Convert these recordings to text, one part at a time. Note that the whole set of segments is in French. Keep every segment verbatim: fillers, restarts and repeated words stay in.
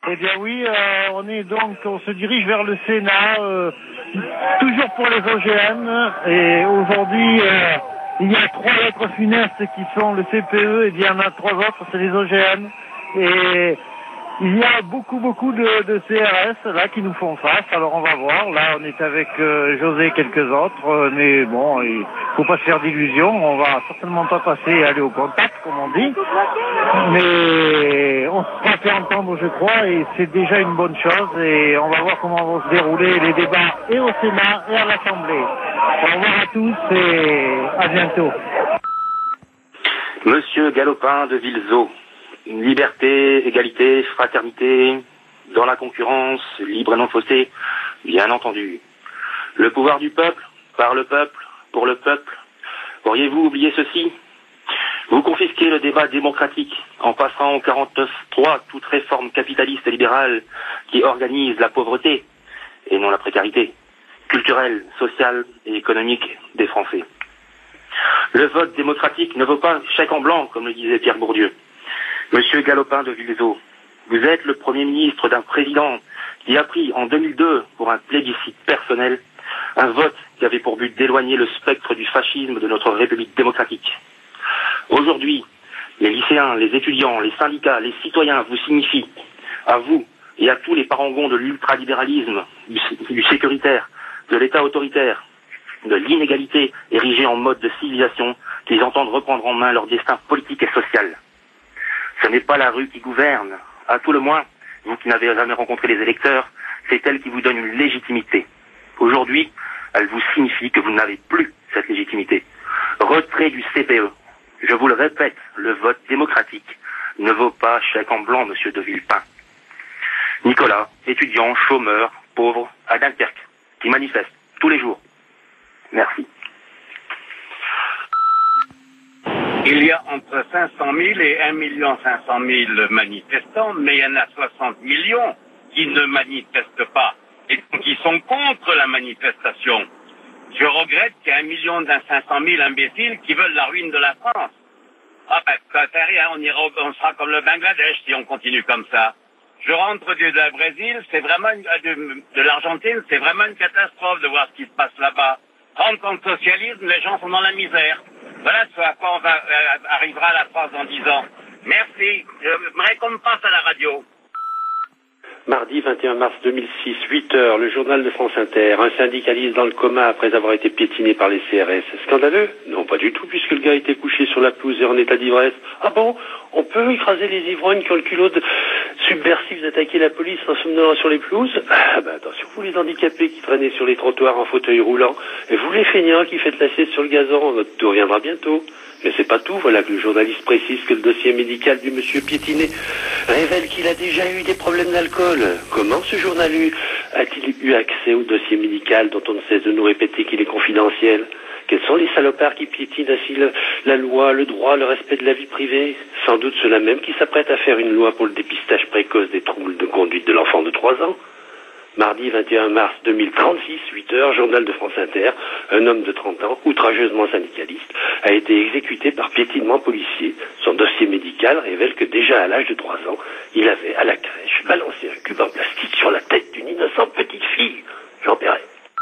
Eh bien oui, euh, on est donc, on se dirige vers le Sénat, euh, toujours pour les O G M, et aujourd'hui, euh, il y a trois lettres funestes qui sont le C P E, et il y en a trois autres, c'est les O G M, et il y a beaucoup, beaucoup de, de C R S là qui nous font face. Alors on va voir. Là, on est avec euh, José et quelques autres, euh, mais bon, il faut pas se faire d'illusions. On va certainement pas passer et aller au contact, comme on dit. Mais on sera fait entendre, je crois, et c'est déjà une bonne chose. Et on va voir comment vont se dérouler les débats et au Sénat et à l'Assemblée. Au revoir à tous et à bientôt. Monsieur Galopin de Villezeau. Liberté, égalité, fraternité, dans la concurrence, libre et non faussée, bien entendu. Le pouvoir du peuple, par le peuple, pour le peuple. Auriez-vous oublié ceci? Vous confisquez le débat démocratique en passant au quarante-neuf trois toute réforme capitaliste et libérale qui organise la pauvreté, et non la précarité, culturelle, sociale et économique des Français. Le vote démocratique ne vaut pas chèque en blanc, comme le disait Pierre Bourdieu. Monsieur Galopin de Villezeau, vous êtes le Premier ministre d'un président qui a pris en deux mille deux, pour un plébiscite personnel, un vote qui avait pour but d'éloigner le spectre du fascisme de notre République démocratique. Aujourd'hui, les lycéens, les étudiants, les syndicats, les citoyens vous signifient, à vous et à tous les parangons de l'ultralibéralisme, du, du sécuritaire, de l'État autoritaire, de l'inégalité érigée en mode de civilisation, qu'ils entendent reprendre en main leur destin politique et social. Ce n'est pas la rue qui gouverne. À tout le moins, vous qui n'avez jamais rencontré les électeurs, c'est elle qui vous donne une légitimité. Aujourd'hui, elle vous signifie que vous n'avez plus cette légitimité. Retrait du C P E. Je vous le répète, le vote démocratique ne vaut pas chèque en blanc, monsieur de Villepin. Nicolas, étudiant, chômeur, pauvre, à Dunkerque, qui manifeste tous les jours. Merci. Il y a entre cinq cent mille et un million cinq cent mille manifestants, mais il y en a soixante millions qui ne manifestent pas et qui sont contre la manifestation. Je regrette qu'il y a un million cinq cent mille imbéciles qui veulent la ruine de la France. Ah ben, ça fait rien, on, ira, on sera comme le Bangladesh si on continue comme ça. Je rentre du de Brésil, c'est vraiment une, de, de l'Argentine, c'est vraiment une catastrophe de voir ce qui se passe là-bas. trente ans de socialisme, les gens sont dans la misère. Voilà ce à quoi on va, euh, arrivera la France dans dix ans. Merci. Je me récompense à la radio. Mardi vingt et un mars deux mille six, huit heures, le journal de France Inter. Un syndicaliste dans le coma après avoir été piétiné par les C R S. Scandaleux? Non, pas du tout, puisque le gars était couché sur la pelouse et en état d'ivresse. Ah bon? On peut écraser les ivrognes qui ont le culot de subversif d'attaquer la police en somnant sur les pelouses? Ah ben attention, vous les handicapés qui traînez sur les trottoirs en fauteuil roulant, et vous les feignants qui faites la sieste sur le gazon, votre tour viendra bientôt. Mais c'est pas tout, voilà que le journaliste précise que le dossier médical du monsieur piétiné révèle qu'il a déjà eu des problèmes d'alcool. Comment ce journaliste a-t-il eu accès au dossier médical dont on ne cesse de nous répéter qu'il est confidentiel? Quels sont les salopards qui piétinent ainsi la, la loi, le droit, le respect de la vie privée? Sans doute ceux-là même qui s'apprêtent à faire une loi pour le dépistage précoce des troubles de conduite de l'enfant de trois ans. Mardi vingt et un mars deux mille trente-six, huit heures, journal de France Inter, un homme de trente ans, outrageusement syndicaliste, a été exécuté par piétinement policier. Son dossier médical révèle que déjà à l'âge de trois ans, il avait, à la crèche, balancé un cube en plastique sur la tête d'une innocente petite fille. Jean Perret.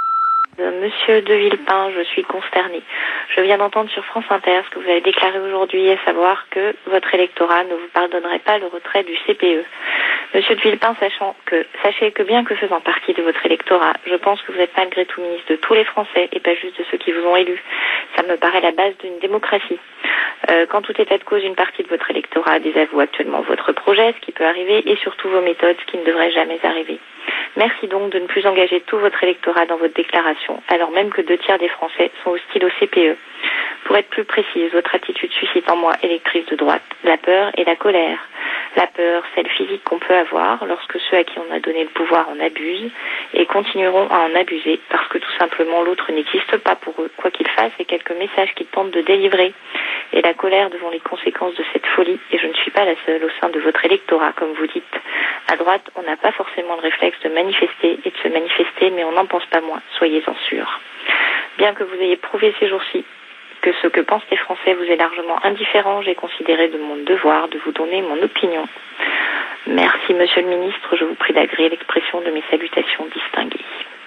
Monsieur de Villepin, je suis consternée. Je viens d'entendre sur France Inter ce que vous avez déclaré aujourd'hui, à savoir que votre électorat ne vous pardonnerait pas le retrait du C P E. Monsieur de Villepin, sachant que, sachez que bien que faisant partie de votre électorat, je pense que vous êtes malgré tout ministre de tous les Français et pas juste de ceux qui vous ont élu. Ça me paraît la base d'une démocratie. Euh, quand tout état de cause, une partie de votre électorat désavoue actuellement votre projet, ce qui peut arriver, et surtout vos méthodes, ce qui ne devrait jamais arriver. Merci donc de ne plus engager tout votre électorat dans votre déclaration, alors même que deux tiers des Français sont hostiles au C P E. Pour être plus précise, votre attitude suscite en moi, électrice de droite, la peur et la colère. La peur, celle physique qu'on peut avoir lorsque ceux à qui on a donné le pouvoir en abusent et continueront à en abuser parce que tout simplement l'autre n'existe pas pour eux, quoi qu'ils fassent et quelques messages qu'ils tentent de délivrer. Et la colère devant les conséquences de cette folie, et je ne suis pas la seule au sein de votre électorat, comme vous dites. À droite, on n'a pas forcément le réflexe de manifester et de se manifester, mais on n'en pense pas moins, soyez-en sûrs. Bien que vous ayez prouvé ces jours-ci que ce que pensent les Français vous est largement indifférent, j'ai considéré de mon devoir de vous donner mon opinion. Merci, Monsieur le Ministre. Je vous prie d'agréer l'expression de mes salutations distinguées.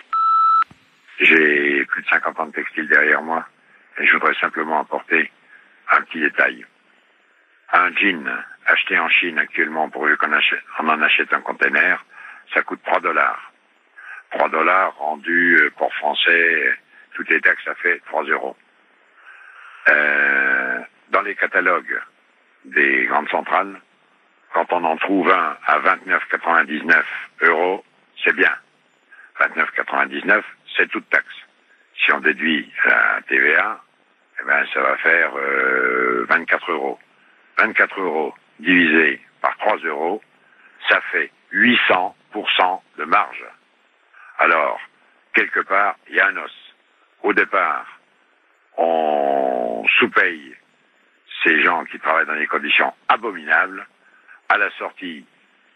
J'ai plus de cinquante ans de textile derrière moi et je voudrais simplement apporter un petit détail. Un jean acheté en Chine actuellement, pourvu qu'on achète, on en achète un container, ça coûte trois dollars. trois dollars rendus pour français, toutes les taxes, ça fait trois euros. Euh, dans les catalogues des grandes centrales, quand on en trouve un à vingt-neuf quatre-vingt-dix-neuf euros, c'est bien. vingt-neuf quatre-vingt-dix-neuf, c'est toute taxe. Si on déduit la T V A, eh ben, ça va faire euh, vingt-quatre euros. vingt-quatre euros divisé par trois euros, ça fait huit cents pour cent de marge. Alors, quelque part, il y a un os. Au départ, on sous-paye ces gens qui travaillent dans des conditions abominables. À la sortie,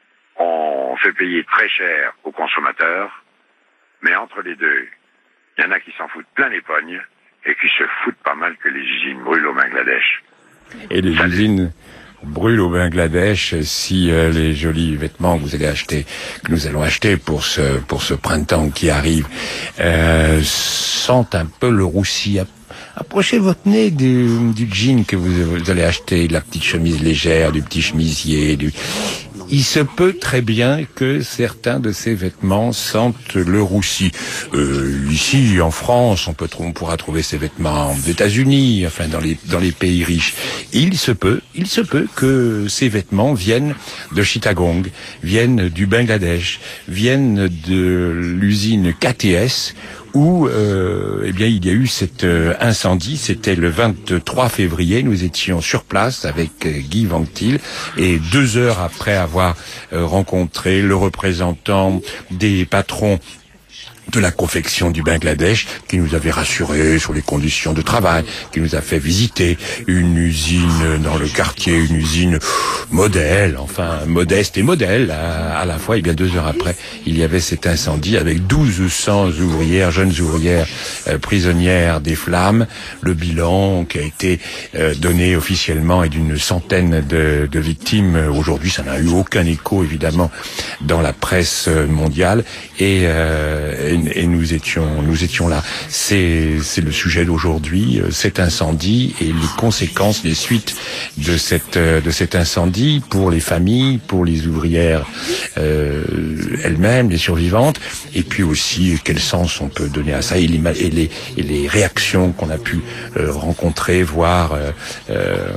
on fait payer très cher aux consommateurs. Mais entre les deux, il y en a qui s'en foutent plein les pognes et qui se foutent pas mal que les usines brûlent au Bangladesh. Et les Salut. usines brûlent au Bangladesh si euh, les jolis vêtements que vous allez acheter, que nous allons acheter pour ce pour ce printemps qui arrive, euh, sentent un peu le roussi. Approchez votre nez du, du jean que vous, vous allez acheter, de la petite chemise légère, du petit chemisier, du... Il se peut très bien que certains de ces vêtements sentent le roussi. Euh, ici, en France, on peut, on pourra trouver ces vêtements aux États-Unis, enfin dans les dans les pays riches. Il se peut, il se peut que ces vêtements viennent de Chittagong, viennent du Bangladesh, viennent de l'usine K T S. Où euh, eh bien il y a eu cet euh, incendie, c'était le vingt-trois février, nous étions sur place avec euh, Guy Vanctil et deux heures après avoir euh, rencontré le représentant des patrons de la confection du Bangladesh, qui nous avait rassurés sur les conditions de travail, qui nous a fait visiter une usine dans le quartier, une usine modèle, enfin modeste et modèle à, à la fois. Et bien deux heures après, il y avait cet incendie avec douze cents ouvrières, jeunes ouvrières euh, prisonnières des flammes. Le bilan qui a été euh, donné officiellement est d'une centaine de, de victimes. Aujourd'hui, ça n'a eu aucun écho évidemment dans la presse mondiale et, euh, et et nous étions nous étions là. C'est c'est le sujet d'aujourd'hui, cet incendie et les conséquences, les suites de cette de cet incendie pour les familles, pour les ouvrières euh, elles-mêmes, les survivantes, et puis aussi quel sens on peut donner à ça et les et les, et les réactions qu'on a pu euh, rencontrer, voir. Euh, euh,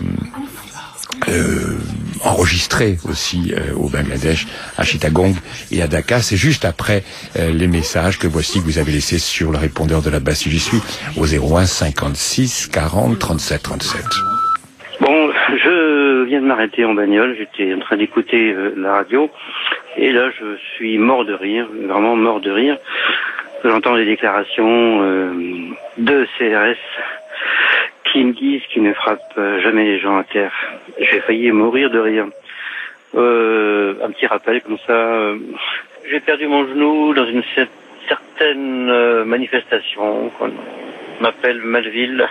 Euh, enregistré aussi euh, au Bangladesh, à Chittagong et à Dhaka. C'est juste après euh, les messages que voici que vous avez laissés sur le répondeur de la base si j'y suis au zéro un cinquante-six quarante trente-sept trente-sept. Bon, je viens de m'arrêter en bagnole, j'étais en train d'écouter euh, la radio et là je suis mort de rire, vraiment mort de rire. J'entends les déclarations euh, de C R S qui me disent qu'ils ne frappent jamais les gens à terre. J'ai failli mourir de rire. Euh, un petit rappel comme ça. Euh, j'ai perdu mon genou dans une certaine euh, manifestation qu'on m'appelle Malville.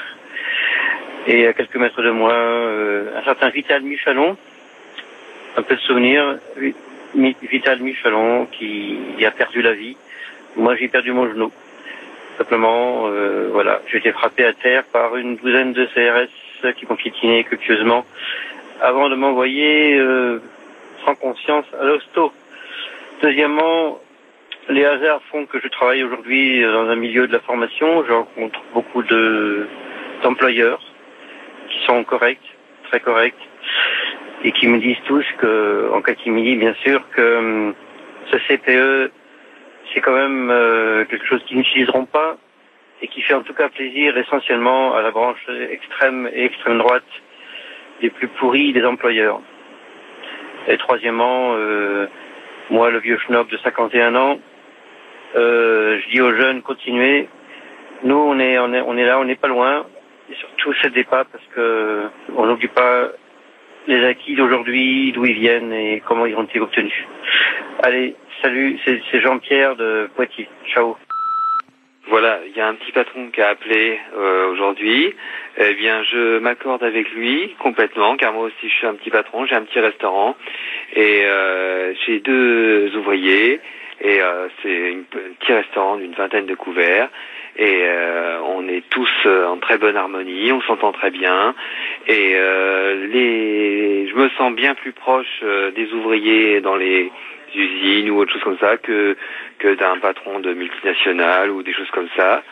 Et à quelques mètres de moi, euh, un certain Vital Michalon, un peu de souvenir, Vital Michalon qui a perdu la vie. Moi j'ai perdu mon genou. Simplement, euh, voilà, j'ai été frappé à terre par une douzaine de C R S qui m'ont piétiné culpieusement avant de m'envoyer euh, sans conscience à l'hosto. Deuxièmement, les hasards font que je travaille aujourd'hui dans un milieu de la formation. Je rencontre beaucoup de d'employeurs qui sont corrects, très corrects, et qui me disent tous que, en catimini bien sûr, que euh, ce C P E c'est quand même euh, quelque chose qu'ils n'utiliseront pas et qui fait en tout cas plaisir essentiellement à la branche extrême et extrême droite les plus pourris des employeurs. Et troisièmement, euh, moi le vieux schnock de cinquante et un ans, euh, je dis aux jeunes continuez. Nous on est on est on est là, on n'est pas loin. Et surtout cédez pas parce que on n'oublie pas les acquis d'aujourd'hui, d'où ils viennent et comment ils ont été obtenus. Allez, salut, c'est, c'est Jean-Pierre de Poitiers. Ciao. voilà, il y a un petit patron qui a appelé euh, aujourd'hui. Eh bien, je m'accorde avec lui complètement, car moi aussi je suis un petit patron, j'ai un petit restaurant et euh, j'ai deux ouvriers et euh, c'est un petit restaurant d'une vingtaine de couverts et euh, on est tous euh, en très bonne harmonie, on s'entend très bien et euh, les, je me sens bien plus proche euh, des ouvriers dans les usines ou autre chose comme ça que que d'un patron de multinationale ou des choses comme ça.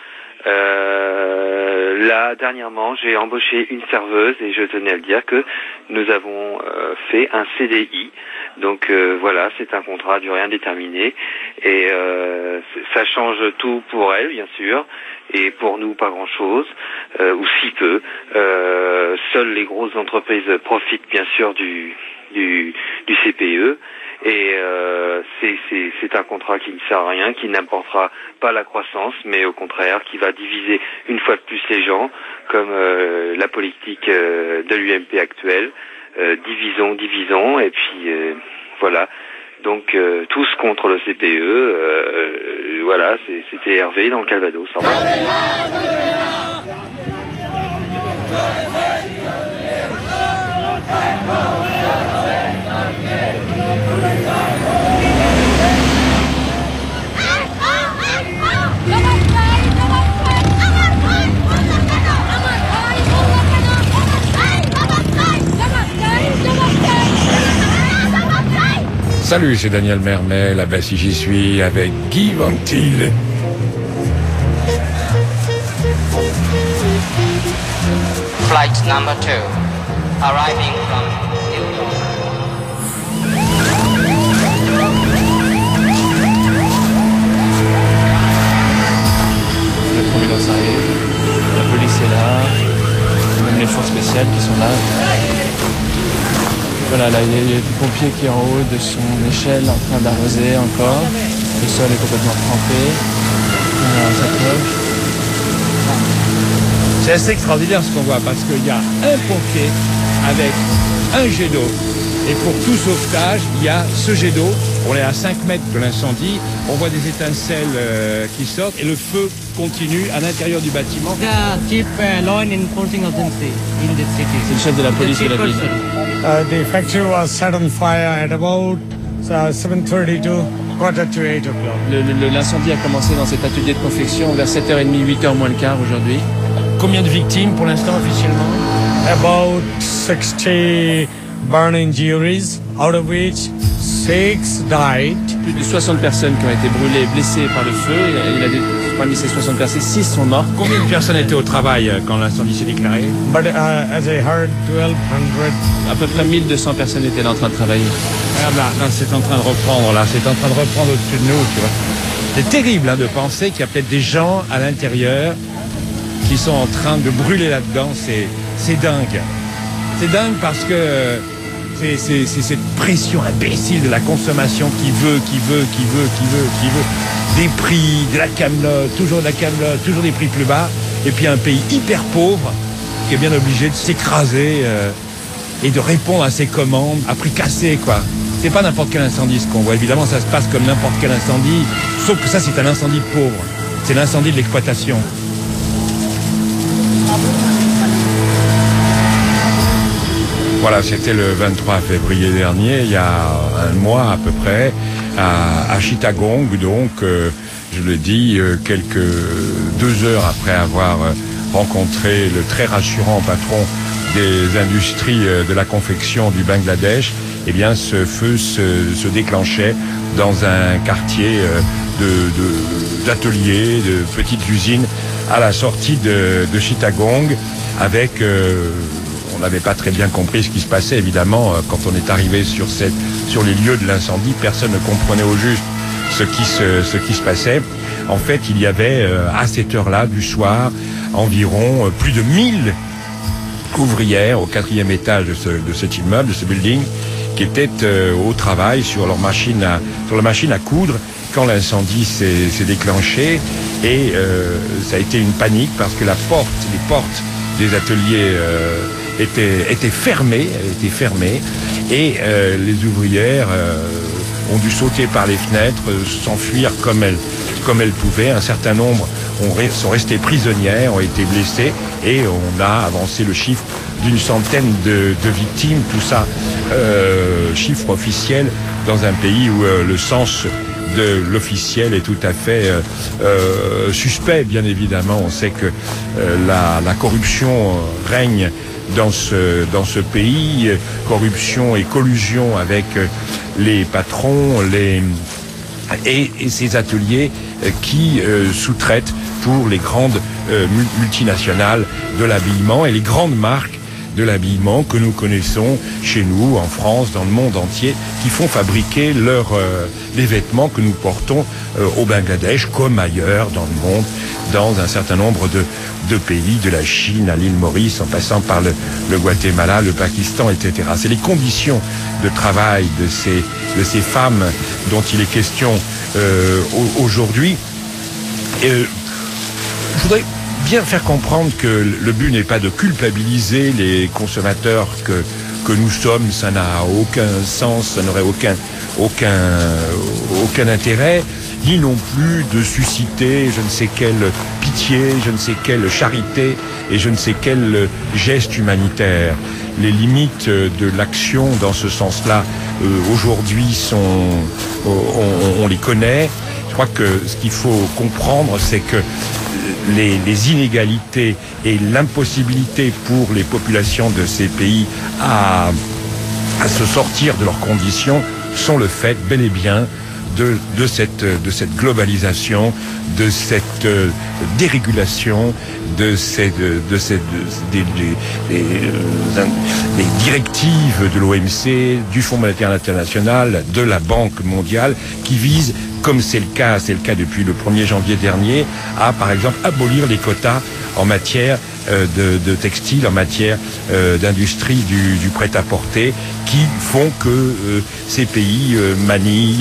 Euh, là, dernièrement, j'ai embauché une serveuse et je tenais à le dire que nous avons euh, fait un C D I. Donc euh, voilà, c'est un contrat à durée indéterminée et euh, ça change tout pour elle, bien sûr, et pour nous pas grand-chose, euh, ou si peu. Euh, seules les grosses entreprises profitent bien sûr du du, du C P E. Et euh, c'est, c'est, c'est un contrat qui ne sert à rien, qui n'apportera pas la croissance, mais au contraire, qui va diviser une fois de plus les gens, comme euh, la politique euh, de l'U M P actuelle. Euh, divisons, divisons, et puis euh, voilà. Donc euh, tous contre le C P E. Euh, voilà, c'est, c'était Hervé dans le Calvados. Au revoir. Salut, c'est Daniel Mermet, la baisse j'y suis avec Guy Ventil. Flight number two, arriving from New York. La providence arrive, la police est là, même les forces spéciales qui sont là. Voilà, là, il y, a, il y a du pompier qui est en haut de son échelle en train d'arroser encore. Le sol est complètement trempé. Voilà, on s'approche. C'est assez extraordinaire ce qu'on voit parce qu'il y a un pompier avec un jet d'eau. Et pour tout sauvetage, il y a ce jet d'eau. On est à cinq mètres de l'incendie. On voit des étincelles euh, qui sortent et le feu continue à l'intérieur du bâtiment. C'est le chef de la police de la ville. Uh, the factory was set on fire at about uh, seven thirty to quarter to eight o'clock. Le, le, l'incendie a commencé dans cet atelier de confection vers sept heures trente, huit heures moins le quart aujourd'hui. Combien de victimes pour l'instant officiellement? About sixty burn injuries, out of which six died. Plus de soixante personnes qui ont été brûlées, blessées par le feu. Il a des, parmi ces soixante personnes, six sont morts. Combien de personnes étaient au travail quand l'incendie s'est déclaré? But uh, as I heard, twelve hundred. À peu près mille deux cents personnes étaient là en train de travailler. Regarde là, là c'est en train de reprendre, là, c'est en train de reprendre au-dessus de nous, tu vois. C'est terrible hein, de penser qu'il y a peut-être des gens à l'intérieur qui sont en train de brûler là-dedans. C'est, c'est dingue. C'est dingue parce que c'est, c'est, c'est cette pression imbécile de la consommation qui veut, qui veut, qui veut, qui veut, qui veut. Des prix, de la camelote, toujours de la camelote, toujours des prix plus bas. Et puis un pays hyper pauvre qui est bien obligé de s'écraser euh, et de répondre à ses commandes à prix cassé, quoi. C'est pas n'importe quel incendie ce qu'on voit. Évidemment, ça se passe comme n'importe quel incendie, sauf que ça, c'est un incendie de pauvre. C'est l'incendie de l'exploitation. Voilà, c'était le vingt-trois février dernier, il y a un mois à peu près, à, à Chittagong, donc, euh, je le dis, euh, quelques deux heures après avoir euh, rencontré le très rassurant patron des industries euh, de la confection du Bangladesh, eh bien, ce feu se, se déclenchait dans un quartier euh, de, de, d'ateliers, de petites usines à la sortie de, de Chittagong, avec... Euh, on n'avait pas très bien compris ce qui se passait, évidemment, quand on est arrivé sur, cette, sur les lieux de l'incendie, personne ne comprenait au juste ce qui se, ce qui se passait. En fait, il y avait, à cette heure-là du soir, environ plus de mille ouvrières au quatrième étage de, ce, de cet immeuble, de ce building, qui étaient euh, au travail sur leur machine à, sur la machine à coudre quand l'incendie s'est, s'est déclenché. Et euh, ça a été une panique parce que la porte, les portes des ateliers euh, étaient, étaient fermées, étaient fermées, et euh, les ouvrières euh, ont dû sauter par les fenêtres, euh, s'enfuir comme elles, comme elles pouvaient. Un certain nombre ont, sont restées prisonnières, ont été blessées, et on a avancé le chiffre d'une centaine de, de victimes, tout ça euh, chiffre officiel dans un pays où euh, le sens de l'officiel est tout à fait euh, euh, suspect, bien évidemment. On sait que euh, la, la corruption règne dans ce, dans ce pays, corruption et collusion avec les patrons, les, et, et ces ateliers qui euh, sous-traitent pour les grandes euh, multinationales de l'habillement et les grandes marques de l'habillement que nous connaissons chez nous, en France, dans le monde entier, qui font fabriquer leurs, euh, les vêtements que nous portons euh, au Bangladesh, comme ailleurs dans le monde, dans un certain nombre de, de pays, de la Chine à l'île Maurice, en passant par le, le Guatemala, le Pakistan, et cetera. C'est les conditions de travail de ces, de ces femmes dont il est question euh, aujourd'hui. Et, euh, je voudrais bien faire comprendre que le but n'est pas de culpabiliser les consommateurs que, que nous sommes. Ça n'a aucun sens, ça n'aurait aucun, aucun, aucun intérêt, ni non plus de susciter je ne sais quelle pitié, je ne sais quelle charité et je ne sais quel geste humanitaire. Les limites de l'action dans ce sens-là, euh, aujourd'hui, sont, on, on, on les connaît. Je crois que ce qu'il faut comprendre, c'est que Les, les inégalités et l'impossibilité pour les populations de ces pays à, à se sortir de leurs conditions sont le fait bel et bien de, de, cette, de cette globalisation, de cette euh, dérégulation, de ces, de, de ces, de, des, des, des, euh, des directives de l'O M C, du Fonds monétaire international, de la Banque mondiale, qui visent, comme c'est le cas, c'est le cas depuis le premier janvier dernier, à, par exemple, abolir les quotas en matière euh, de, de textile, en matière euh, d'industrie du, du prêt-à-porter, qui font que euh, ces pays, euh, Manille,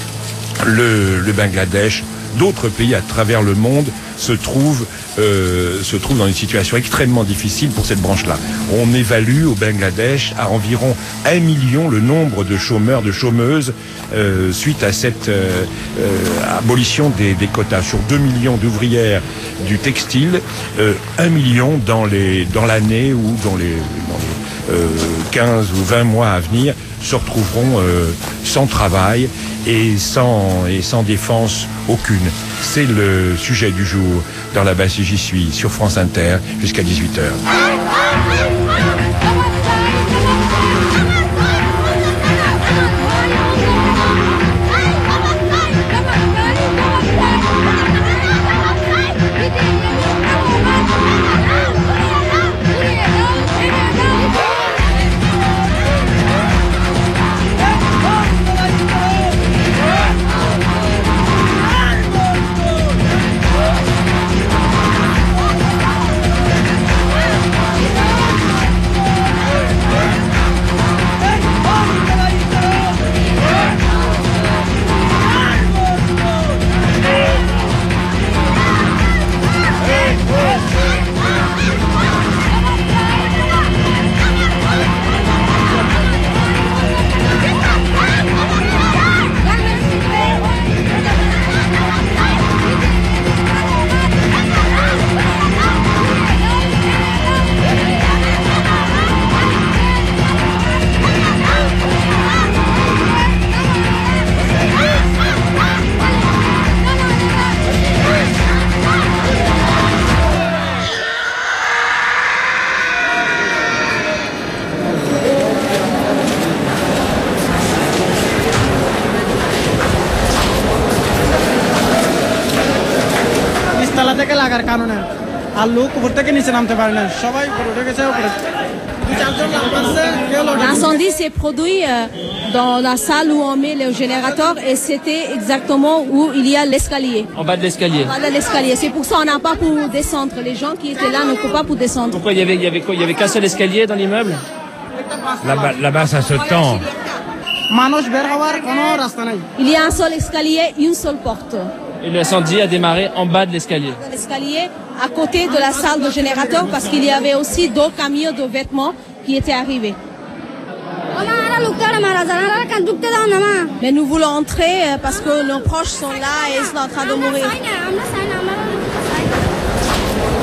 le, le Bangladesh, d'autres pays à travers le monde se trouvent, euh, se trouvent dans une situation extrêmement difficile pour cette branche-là. On évalue au Bangladesh à environ un million le nombre de chômeurs, de chômeuses euh, suite à cette euh, euh, abolition des, des quotas. Sur deux millions d'ouvrières du textile, euh, un million dans les dans l'année ou dans les, dans les euh, quinze ou vingt mois à venir se retrouveront euh, sans travail et sans, et sans défense aucune. C'est le sujet du jour dans La Basse et J'y suis sur France Inter jusqu'à dix-huit heures. L'incendie s'est produit dans la salle où on met le générateur et c'était exactement où il y a l'escalier. En bas de l'escalier. En bas de l'escalier. C'est pour ça qu'on n'a pas pu descendre. Les gens qui étaient là ne peuvent pas pour descendre. Pourquoi il y avait, il y avait quoi? Il y avait qu'un seul escalier dans l'immeuble? Là-bas, là-bas, ça se tend. Il y a un seul escalier, une seule porte. Et l'incendie a démarré en bas de l'escalier. L'escalier à côté de la salle de générateur parce qu'il y avait aussi deux camions de vêtements qui étaient arrivés. Mais nous voulons entrer parce que nos proches sont là et ils sont en train de mourir.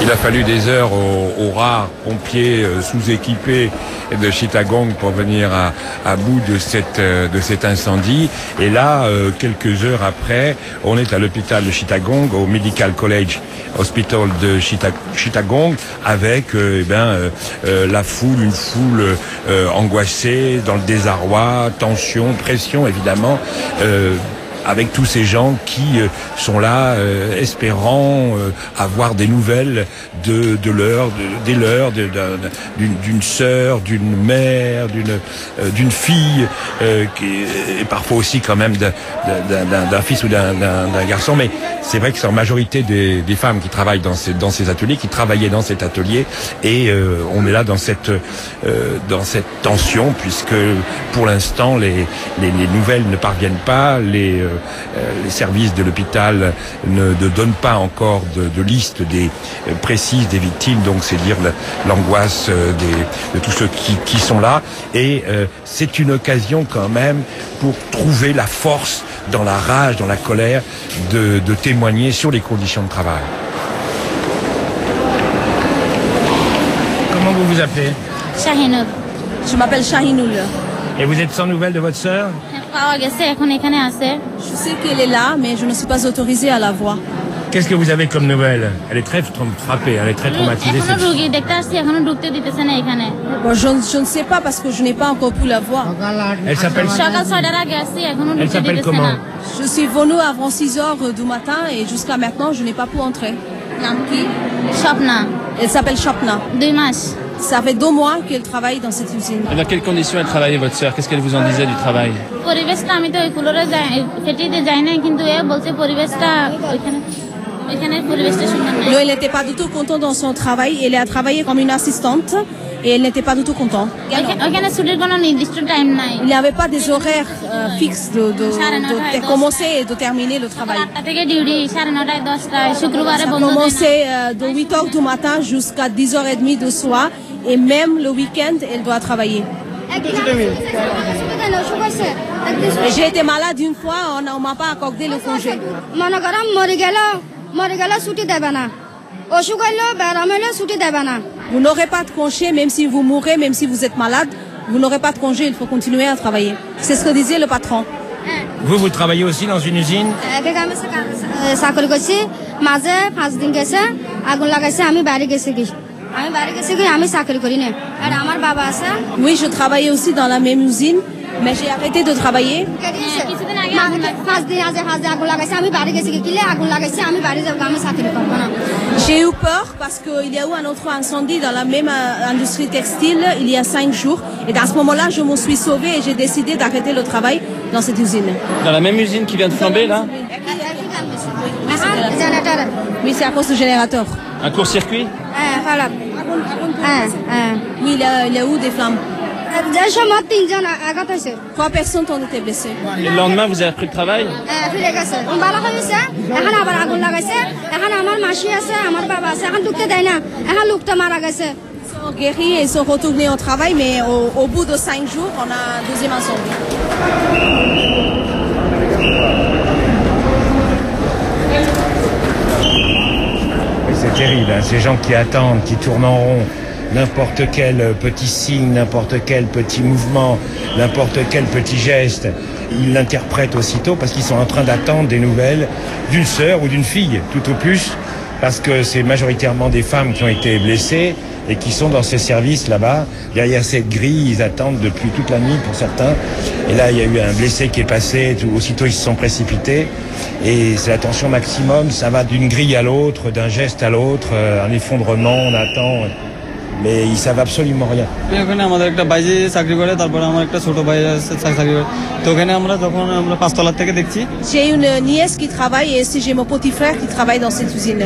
Il a fallu des heures aux, aux rares pompiers euh, sous-équipés de Chittagong pour venir à, à bout de, cette, euh, de cet incendie. Et là, euh, quelques heures après, on est à l'hôpital de Chittagong, au Medical College Hospital de Chittagong, avec euh, eh ben, euh, euh, la foule, une foule euh, angoissée, dans le désarroi, tension, pression évidemment. Euh, avec tous ces gens qui euh, sont là euh, espérant euh, avoir des nouvelles de, de leur, de, des leurs, de, de, d'une, d'une sœur, d'une mère, d'une, euh, d'une fille, euh, qui, et parfois aussi quand même d'un, d'un, d'un fils ou d'un, d'un, d'un garçon. Mais c'est vrai que c'est en majorité des, des femmes qui travaillent dans ces, dans ces ateliers, qui travaillaient dans cet atelier, et euh, on est là dans cette, euh, dans cette tension, puisque pour l'instant les, les, les nouvelles ne parviennent pas, les euh, les services de l'hôpital ne, ne donnent pas encore de, de liste des, euh, précise des victimes, donc c'est dire la, l'angoisse euh, des, de tous ceux qui, qui sont là, et euh, c'est une occasion quand même pour trouver la force dans la rage, dans la colère, de, de témoigner sur les conditions de travail. Comment vous vous appelez? Shahinoul. Je m'appelle Shahinoul. Et vous êtes sans nouvelles de votre sœur? Je sais qu'elle est là, mais je ne suis pas autorisée à la voir. Qu'est-ce que vous avez comme nouvelle? Elle est très frappée, elle est très traumatisée. Bon, je, je ne sais pas parce que je n'ai pas encore pu la voir. Elle s'appelle Elle s'appelle comment? Je suis venue avant six heures du matin et jusqu'à maintenant, je n'ai pas pu entrer. Shapna. Elle s'appelle Shapna. Ça fait deux mois qu'elle travaille dans cette usine. Et dans quelles conditions elle travaillait, votre sœur? Qu'est-ce qu'elle vous en disait du travail? Non, elle n'était pas du tout contente dans son travail. Elle a travaillé comme une assistante et elle n'était pas du tout contente. Il n'y avait pas des horaires euh, fixes de, de, de, de commencer et de terminer le travail. Ça commençait euh, de huit heures du matin jusqu'à dix heures trente du soir et même le week-end, elle doit travailler. J'ai été malade une fois, on ne m'a pas accordé le congé. Vous n'aurez pas de congé, même si vous mourrez, même si vous êtes malade, vous n'aurez pas de congé, il faut continuer à travailler. C'est ce que disait le patron. Vous, vous travaillez aussi dans une usine? Oui, je travaillais aussi dans la même usine, mais j'ai arrêté de travailler. J'ai eu peur parce qu'il y a eu un autre incendie dans la même industrie textile il y a cinq jours. Et à ce moment-là, je me suis sauvée et j'ai décidé d'arrêter le travail dans cette usine. Dans la même usine qui vient de flamber, là? Oui, c'est à cause du générateur. Un court-circuit? Oui, il y a, il y a eu des flammes. Trois personnes ont été blessées. Et le lendemain, vous avez repris le travail? Ils sont guéris et ils sont retournés au travail, mais au, au bout de cinq jours, on a un deuxième incendie. Oui, c'est terrible, hein, ces gens qui attendent, qui tournent en rond. N'importe quel petit signe, n'importe quel petit mouvement, n'importe quel petit geste, ils l'interprètent aussitôt parce qu'ils sont en train d'attendre des nouvelles d'une sœur ou d'une fille, tout au plus, parce que c'est majoritairement des femmes qui ont été blessées et qui sont dans ces services là-bas. Derrière cette grille, ils attendent depuis toute la nuit pour certains. Et là, il y a eu un blessé qui est passé, tout, aussitôt ils se sont précipités. Et c'est la tension maximum, ça va d'une grille à l'autre, d'un geste à l'autre, un effondrement, on attend... mais ils savent absolument rien. J'ai une nièce qui travaille et aussi j'ai mon petit frère qui travaille dans cette usine.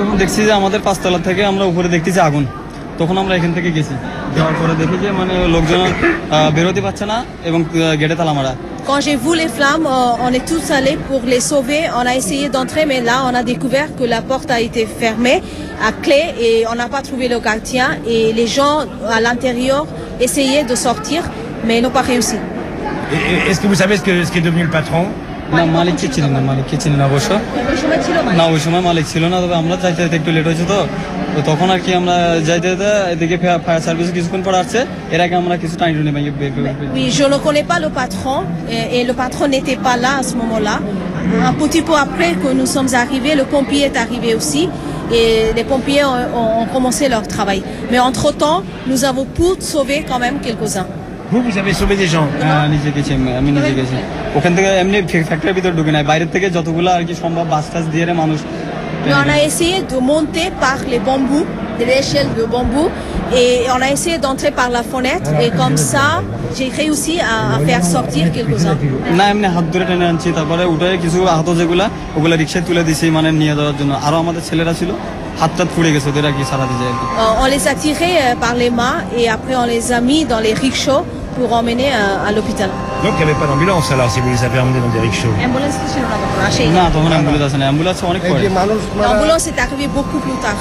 তখন আমরা এখান থেকে গেছি যাওয়ার পরে দেখি যে মানে লোকজন বেরোতে পারছে না এবং গেটে তালা মারা Quand j'ai vu les flammes, on est tous allés pour les sauver. On a essayé d'entrer, mais là, on a découvert que la porte a été fermée à clé et on n'a pas trouvé le gardien. Et les gens à l'intérieur essayaient de sortir, mais n'ont pas réussi. Et est-ce que vous savez ce, que, ce qui est devenu le patron? না মালিক কে ছিলেন না মালিক কে ছিলেন না অবশ্য না ওই সময় মালিক ছিল না তবে আমরা যাইতে যাইতে একটু লেট হয়েছে তো তো তখন আর কি আমরা যাইতে যাইতে এদিকে ফায়ার সার্ভিস কিছুক্ষণ পর আসছে এর আগে আমরা কিছু টাইম টুনি ভেঙে Oui, je ne connais pas le patron et, et le patron n'était pas là à ce moment-là. Un petit peu après que nous sommes arrivés, le pompier est arrivé aussi et les pompiers ont, ont, ont commencé leur travail. Mais entre-temps, nous avons pu sauver quand même quelques-uns. Vous, vous avez sauvé des gens? হ্যাঁ নিজে গেছি আমি নিজে গেছি ওখান থেকে এমনি ফ্যাক্টরির ভিতর ঢুকে নাই বাইরে থেকে যতগুলো আর কি সম্ভব বাস টাস দিয়ে মানুষ Mais on a essayé de monter par les bambous, de l'échelle de bambou, et on a essayé d'entrer par la fenêtre, et comme ça, j'ai réussi à, à faire sortir quelques-uns. না এমনি হাত ধরে টেনে আনছি তারপরে উঠে কিছু আহত যেগুলা ওগুলা রিক্সায় তুলে দিছি মানে নিয়ে যাওয়ার জন্য আরো আমাদের ছেলেরা ছিল হাত টাত পুড়ে গেছে ওদের আর কি সারাতে যায় আর কি On les a tirés par les mains, et après on les a mis dans les rickshaws pour emmener à, à l'hôpital. Donc il n'y avait pas d'ambulance alors si vous les avez emmenés dans des rickshaws? না তখন অ্যাম্বুলেন্স আছে না অ্যাম্বুলেন্স অনেক পরে L'ambulance est arrivée beaucoup plus tard.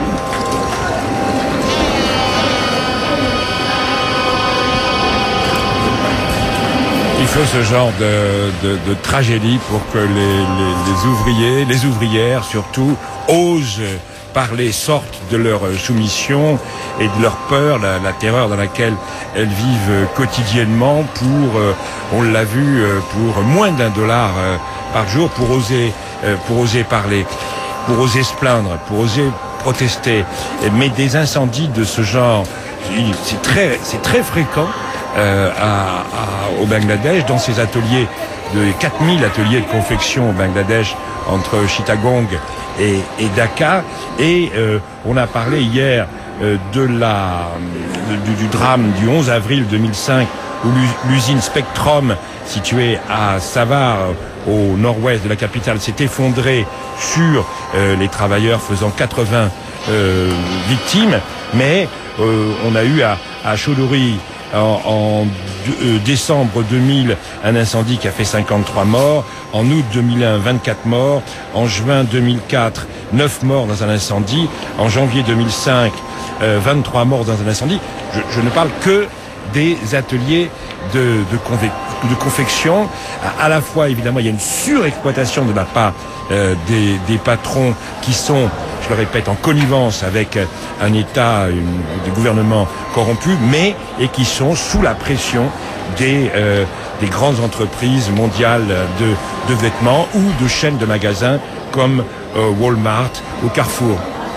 Il faut ce genre de, de, de tragédie pour que les, les, les ouvriers, les ouvrières surtout, osent parler, sortent de leur soumission et de leur peur, la, la terreur dans laquelle elles vivent quotidiennement pour, euh, on l'a vu, euh, pour moins d'un dollar euh, par jour, pour oser, euh, pour oser parler, pour oser se plaindre, pour oser protester. Mais des incendies de ce genre, c'est très, c'est très fréquent euh, à, à, au Bangladesh, dans ces ateliers, de quatre mille ateliers de confection au Bangladesh entre Chittagong et, et Dhaka. Et euh, on a parlé hier euh, de la, du, du drame du onze avril deux mille cinq où l'usine Spectrum, située à Savar, au nord-ouest de la capitale, s'est effondrée sur euh, les travailleurs, faisant quatre-vingts euh, victimes. Mais euh, on a eu à, à Chaudhuri, en, en euh, décembre deux mille, un incendie qui a fait cinquante-trois morts. En août deux mille un, vingt-quatre morts. En juin deux mille quatre, neuf morts dans un incendie. En janvier deux mille cinq, euh, vingt-trois morts dans un incendie. Je, je ne parle que des ateliers de, de, de confection. À, à la fois, évidemment, il y a une surexploitation de la part euh, des, des patrons qui sont, je le répète, en connivence avec un État, une, des gouvernements corrompus, mais et qui sont sous la pression des, euh, des grandes entreprises mondiales de, de vêtements ou de chaînes de magasins comme euh, Walmart ou Carrefour.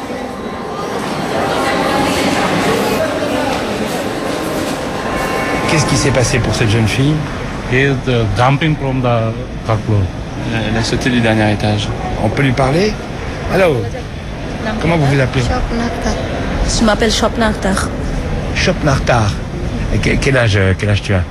Qu'est-ce qui s'est passé pour cette jeune fille? He is uh, jumping from the third floor. Elle a sauté du dernier étage. On peut lui parler? Allô? Comment vous vous appelez? Je m'appelle Shopna Akhtar. Shopna Akhtar. Quel âge, quel âge tu as?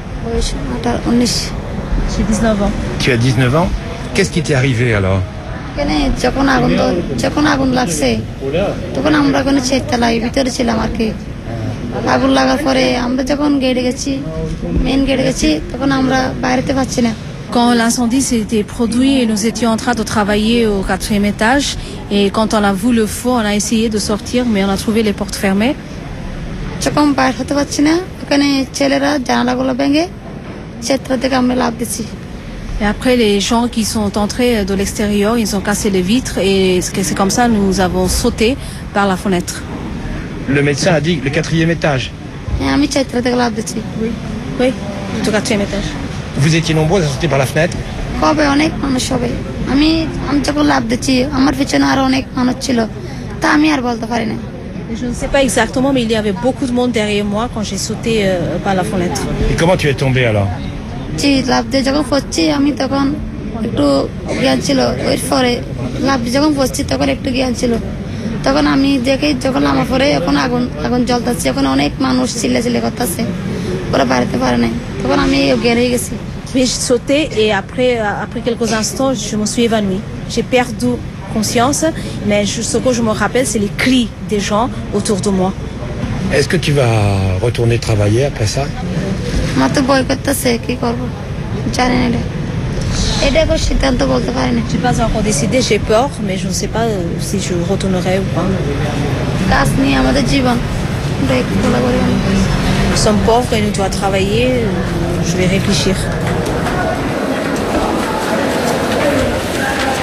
J'ai dix-neuf ans. Tu as dix-neuf ans? Qu'est-ce qui t'est arrivé alors? এখানে যখন আগুন যখন আগুন লাগছে তখন আমরা কোনো চেতলায় ভিতরে ছিলাম আর কি আগুন লাগার পরে আমরা যখন গেটে গেছি মেন গেটে গেছি তখন আমরা বাইরেতে পাচ্ছি না Quand l'incendie s'était produit et nous étions en train de travailler au quatrième étage, et quand on a vu le feu, on a essayé de sortir, mais on a trouvé les portes fermées. যখন বাইরে হতে পারছি না ওখানে ছেলেরা জানালাগুলো ভেঙে চেতলা থেকে আমরা লাফ দিচ্ছি Et après, les gens qui sont entrés de l'extérieur, ils ont cassé les vitres, et c'est comme ça nous avons sauté par la fenêtre. Le médecin a dit le quatrième étage. আমি চেতলা থেকে লাফ দিচ্ছি Oui, oui, du quatrième étage. Vous étiez nombreux à sauter par la fenêtre? কবে অনেক মানুষ হবে আমি আমি যখন লাফ দিচ্ছি আমার পিছনে আরো অনেক মানুষ ছিল তা আমি আর বলতে পারি না Je ne sais pas exactement, mais il y avait beaucoup de monde derrière moi quand j'ai sauté euh, par la fenêtre. Et comment tu es tombé alors? জি লাফ দিয়ে যখন পড়ছি আমি তখন একটু জ্ঞান ছিল ওই পরে লাফ দিয়ে যখন পড়ছি তখন একটু জ্ঞান ছিল তখন আমি দেখে যখন আমার পরে এখন আগুন আগুন জ্বলতেছে এখন অনেক মানুষ চিল্লা চিল্লা করতেছে ওরা বাড়িতে পারে নাই তখন আমি জ্ঞান হয়ে গেছি Puis j'ai sauté et après, après quelques instants, je me suis évanouie. J'ai perdu conscience, mais je, ce que je me rappelle, c'est les cris des gens autour de moi. Est-ce que tu vas retourner travailler après ça? আমার তো ভয় করতেছে কি করবো জানি না এটা কোনো সিদ্ধান্ত বলতে পারি না Je n'ai pas encore décidé, j'ai peur, mais je ne sais pas si je retournerai ou pas. কাজ নিয়ে আমাদের জীবন Nous sommes pauvres et nous devons travailler. Je vais réfléchir.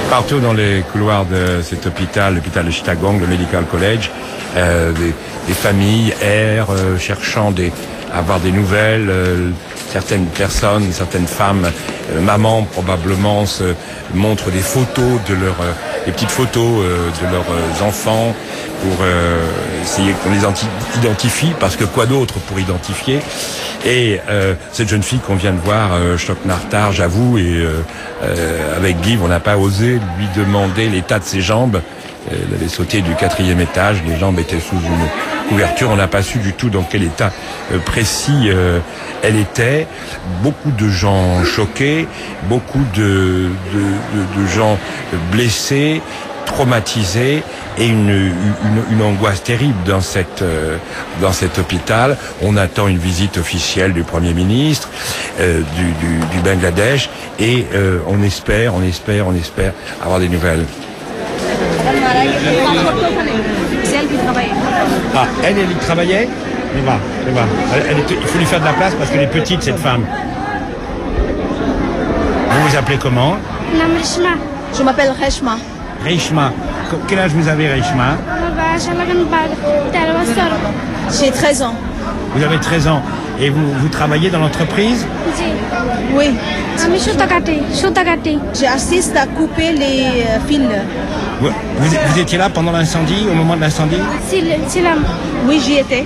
Partout dans les couloirs de cet hôpital, l'hôpital de Chittagong, le Medical College, euh, des, des familles errent, euh, cherchant des, à avoir des nouvelles. Euh, certaines personnes, certaines femmes, euh, mamans probablement, se montrent des photos de leurs, euh, des petites photos euh, de leurs euh, enfants pour euh, essayer qu'on les identifie, parce que quoi d'autre pour identifier. Et euh, cette jeune fille qu'on vient de voir, euh, Choknartar, j'avoue, et euh, euh, avec Guy, on n'a pas osé lui demander l'état de ses jambes. Elle avait sauté du quatrième étage, les jambes étaient sous une couverture, on n'a pas su du tout dans quel état euh, précis euh, elle était. Beaucoup de gens choqués, beaucoup de, de, de, de gens blessés, traumatisés, et une, une, une angoisse terrible dans cette euh, dans cet hôpital. On attend une visite officielle du Premier ministre euh, du, du, du Bangladesh, et euh, on espère, on espère, on espère avoir des nouvelles. Ah, elle, elle y travaillait? Mais va, mais va. Elle, elle était, il faut lui faire de la place parce qu'elle est petite, cette femme. Vous vous appelez comment? Je m'appelle Reshma. Reshma. Quel âge vous avez, Reshma? J'ai treize ans. Vous avez treize ans. Et vous, vous travaillez dans l'entreprise? Oui. J'assiste à couper les fils. Vous, vous, vous étiez là pendant l'incendie, au moment de l'incendie? Oui, j'y étais.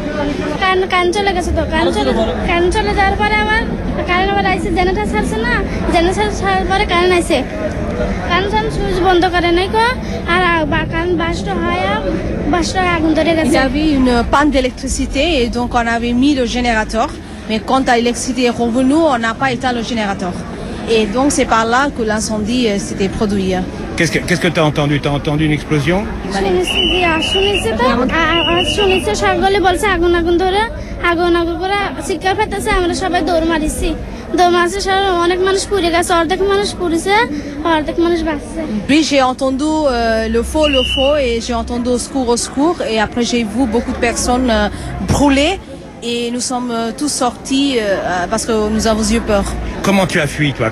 Il y avait une panne d'électricité et donc on avait mis le générateur. Mais quand l'électricité est revenue, on n'a pas éteint le générateur. Et donc c'est par là que l'incendie euh, s'était produit. Qu'est-ce que qu'est-ce que tu as entendu? Tu as entendu une explosion? Puis j'ai entendu euh, le feu, le feu, et j'ai entendu au secours, au secours, et après j'ai vu beaucoup de personnes euh, brûlées. Et nous sommes tous sortis euh, parce que nous avons eu peur. Comment tu as fui, toi?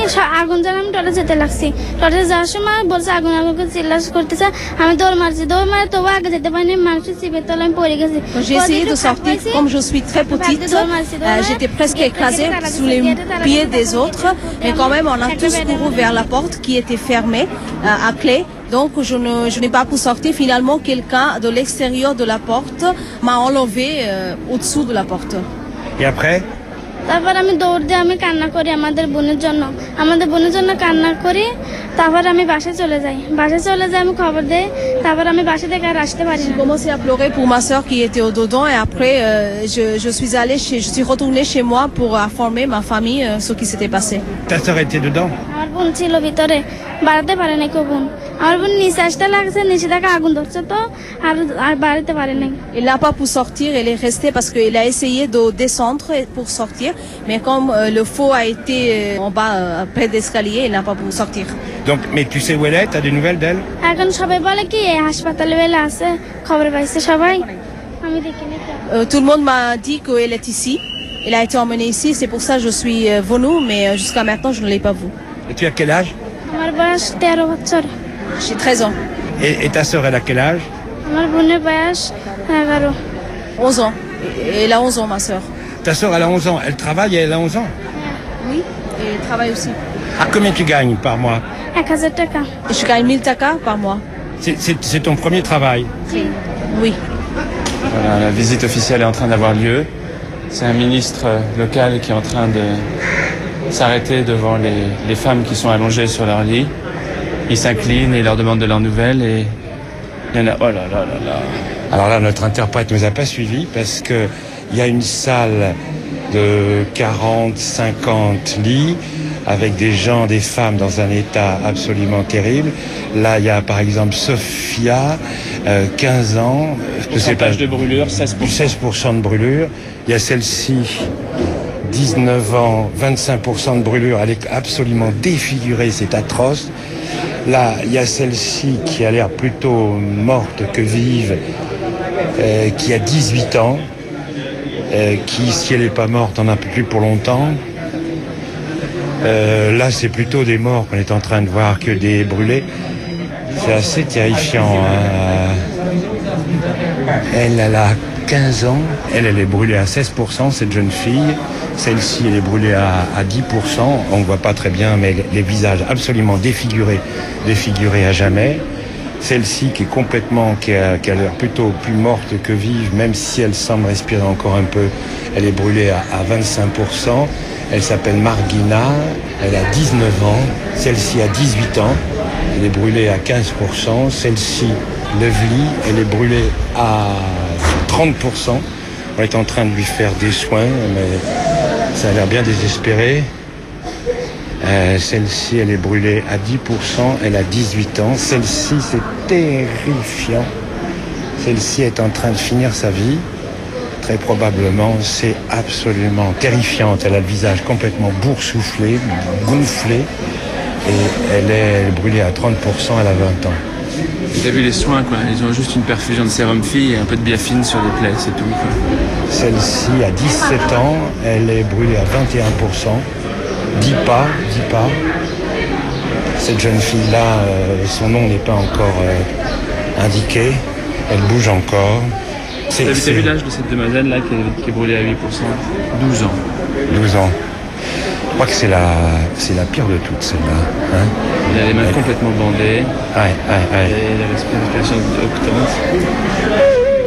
J'ai essayé de sortir, comme je suis très petite, euh, j'étais presque écrasée sous les pieds des autres, mais quand même on a tous couru vers la porte qui était fermée euh, à clé. Donc je ne je n'ai pas pu sortir. Finalement, quelqu'un de l'extérieur de la porte m'a enlevé euh, au-dessous de la porte. Et après? তারপর আমি দৌড় দিয়ে আমি কান্না করি আমাদের বোনের জন্য আমাদের বোনের জন্য কান্না করি তারপর আমি বাসায় চলে যাই বাসায় চলে যাই আমি খবর দেই তারপর আমি বাসা থেকে আর আসতে পারি না J'ai commencé à pleurer pour ma sœur qui était au dedans et après euh, je je suis allée chez je suis retournée chez moi pour informer ma famille euh, ce qui s'était passé. Ta sœur était dedans? আমার বোন ছিল ভিতরে বাড়িতে পারে না কেউ বোন আমার বোন নিচে আসতে লাগছে নিচে থেকে আগুন ধরছে তো আর আর বাড়িতে পারে না Elle n'a pas pu sortir, elle est restée parce qu'elle a essayé de descendre pour sortir, mais comme euh, le feu a été euh, en bas euh, près d'escalier, elle n'a pas pu sortir. Donc, mais tu sais où elle est? T'as des nouvelles d'elle? এখন সবাই বলে কি এই হাসপাতালে বেলা আছে খবর পাইছে সবাই আমি দেখিনি Euh, tout le monde m'a dit qu'elle est ici. Elle a été emmenée ici, c'est pour ça que je suis euh, venue, mais euh, jusqu'à maintenant je ne l'ai pas vue. Et tu as quel âge? আমার বয়স তেরো বছর J'ai treize ans. Et, et ta sœur, elle a quel âge? আমার বোনের বয়স এগারো onze ans. Et elle a onze ans, ma sœur. Ta sœur, elle a onze ans. Elle travaille et elle a onze ans? Oui, et elle travaille aussi. Ah, combien tu gagnes par mois? এক হাজার টাকা Je gagne mille takas par mois. C'est, c'est, c'est ton premier travail? Oui. Voilà, la visite officielle est en train d'avoir lieu. C'est un ministre local qui est en train de s'arrêter devant les, les femmes qui sont allongées sur leur lit. Il s'incline et leur demande de leurs nouvelles et il y en a... Oh là là là là. Alors là, notre interprète nous a pas suivis parce que il y a une salle de quarante, cinquante lits avec des gens, des femmes dans un état absolument terrible. Là, il y a par exemple Sophia, euh, quinze ans. Pourcentage de brûlure, seize pour cent. seize pour cent de brûlure. Il y a celle-ci, dix-neuf ans, vingt-cinq pour cent de brûlure. Elle est absolument défigurée, c'est atroce. Là, il y a celle-ci qui a l'air plutôt morte que vive, euh, qui a dix-huit ans, euh, qui, si elle n'est pas morte, en a plus pour longtemps. Euh, là, c'est plutôt des morts qu'on est en train de voir que des brûlés. C'est assez terrifiant. Hein. Elle, elle a quinze ans. Elle, elle est brûlée à seize pour cent, cette jeune fille. Celle-ci, elle est brûlée à, à dix pour cent. On ne voit pas très bien, mais les visages absolument défigurés, défigurés à jamais. Celle-ci qui est complètement, qui a, qui a l'air plutôt plus morte que vive, même si elle semble respirer encore un peu. Elle est brûlée à, à vingt-cinq pour cent. Elle s'appelle Margina. Elle a dix-neuf ans. Celle-ci a dix-huit ans. Elle est brûlée à quinze pour cent. Celle-ci, Lovely, elle est brûlée à trente pour cent. On est en train de lui faire des soins, mais ça a l'air bien désespéré. Euh, celle-ci, elle est brûlée à dix pour cent. Elle a dix-huit ans. Celle-ci, c'est terrifiant. Celle-ci est en train de finir sa vie. Très probablement, c'est absolument terrifiant. Elle a le visage complètement boursouflé, gonflé. Et elle est, elle est brûlée à trente pour cent, elle a vingt ans. Vous avez vu les soins, quoi. Ils ont juste une perfusion de sérum fille et un peu de biafine sur les plaies, c'est tout, quoi. Celle-ci a dix-sept ans, elle est brûlée à vingt et un pour cent. dix pas, dix pas. Cette jeune fille-là, euh, son nom n'est pas encore euh, indiqué. Elle bouge encore. Vous avez vu l'âge de cette demoiselle-là qui est, qui est brûlée à huit pour cent? douze ans. douze ans. Je crois que c'est la, c'est la pire de toutes, celle-là. Hein, elle a les mains elle... complètement bandées. Ouais, ouais, ouais. Et la respiration octante.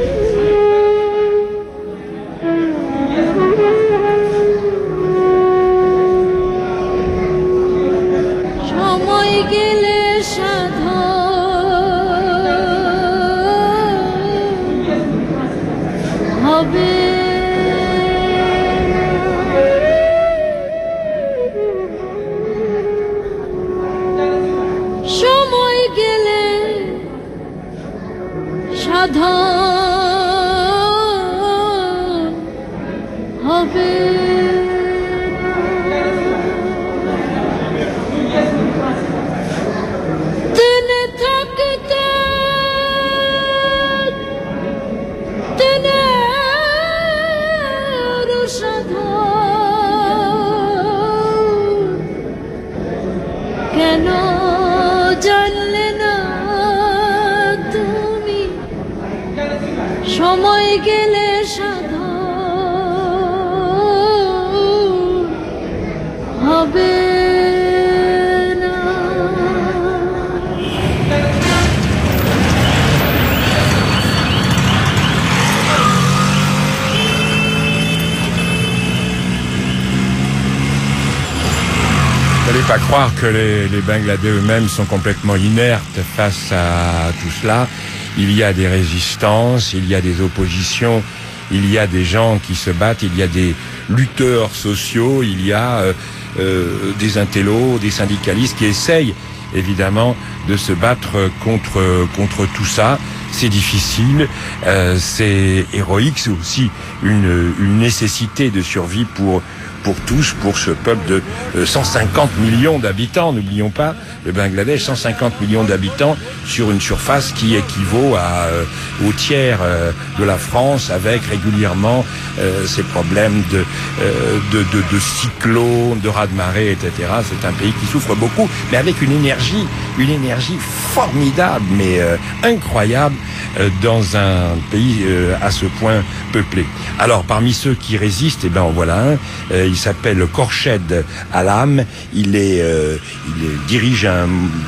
Pas croire que les, les Bangladais eux-mêmes sont complètement inertes face à tout cela. Il y a des résistances, il y a des oppositions, il y a des gens qui se battent, il y a des lutteurs sociaux, il y a euh, euh, des intellos, des syndicalistes qui essayent évidemment de se battre contre contre tout ça. C'est difficile, euh, c'est héroïque, c'est aussi une, une nécessité de survie pour pour tous, pour ce peuple de euh, cent cinquante millions d'habitants. N'oublions pas, le Bangladesh, cent cinquante millions d'habitants sur une surface qui équivaut à, euh, au tiers euh, de la France, avec régulièrement euh, ces problèmes de, euh, de, de, de cyclones, de raz-de-marée, et cetera. C'est un pays qui souffre beaucoup, mais avec une énergie, une énergie formidable, mais euh, incroyable, euh, dans un pays euh, à ce point peuplé. Alors, parmi ceux qui résistent, eh ben, en voilà un. Euh, il s'appelle Khorshid Alam. Il est, euh, il est, dirige un,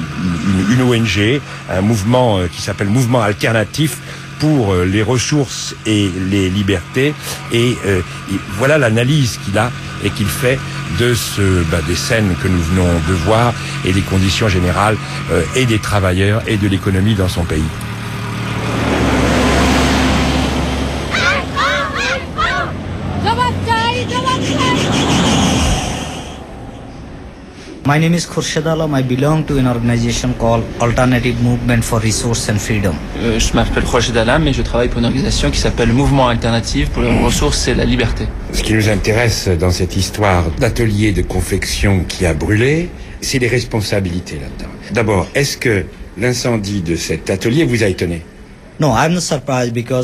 une, une O N G, un mouvement euh, qui s'appelle Mouvement Alternatif pour euh, les ressources et les libertés. Et, euh, et voilà l'analyse qu'il a et qu'il fait de ce, bah, des scènes que nous venons de voir et des conditions générales euh, et des travailleurs et de l'économie dans son pays. My name is Khorshid Alam. I belong to an organization called Alternative Movement for Resource and Freedom. Euh, je m'appelle Khorshid Alam et je travaille pour une organisation qui s'appelle Mouvement Alternatif pour les ressources et la liberté. Ce qui nous intéresse dans cette histoire d'atelier de confection qui a brûlé, c'est les responsabilités là-dedans. D'abord, est-ce que l'incendie de cet atelier vous a étonné? No, I'm not surprised because